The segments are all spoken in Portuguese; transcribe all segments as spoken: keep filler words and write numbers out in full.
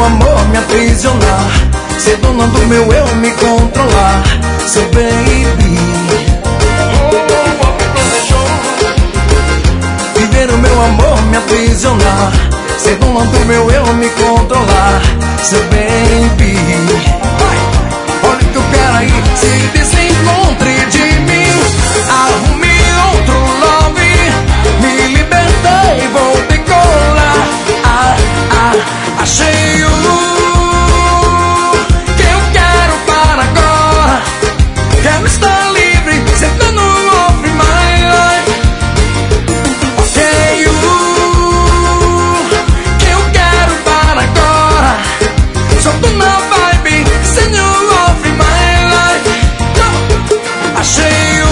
meu amor me aprisionar, ser dona do meu eu me controlar, seu baby. Viver o meu amor me aprisionar, ser dona do meu eu me controlar, seu baby. Olha que eu quero aí, se desencontre de mim, arrume outro love, me libertei, vou decolar. Ah, ah, achei o que eu quero para agora, quero estar livre, sentando off my life. Ok, o que eu quero para agora, só tô na vibe, sendo off my life. Achei o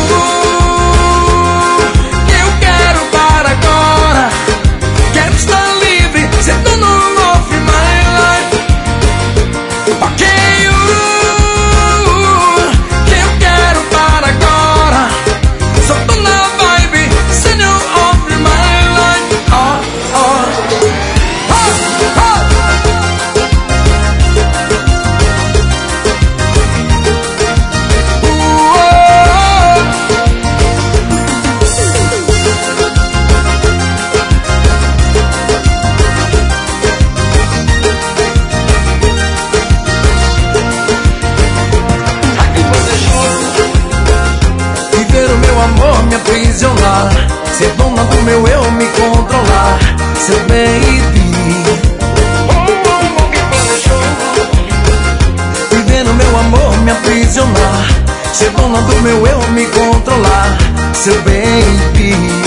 que eu quero para agora, quero estar livre, sentando off my life. Ok, o que eu quero para agora, só tô na vibe, sendo off my life. Oh, oh, oh, oh. Viver o meu amor me aprisionar, ser dona do meu eu me controlar, seu baby. Viver o meu amor me aprisionar, ser dona do meu eu me controlar, seu baby.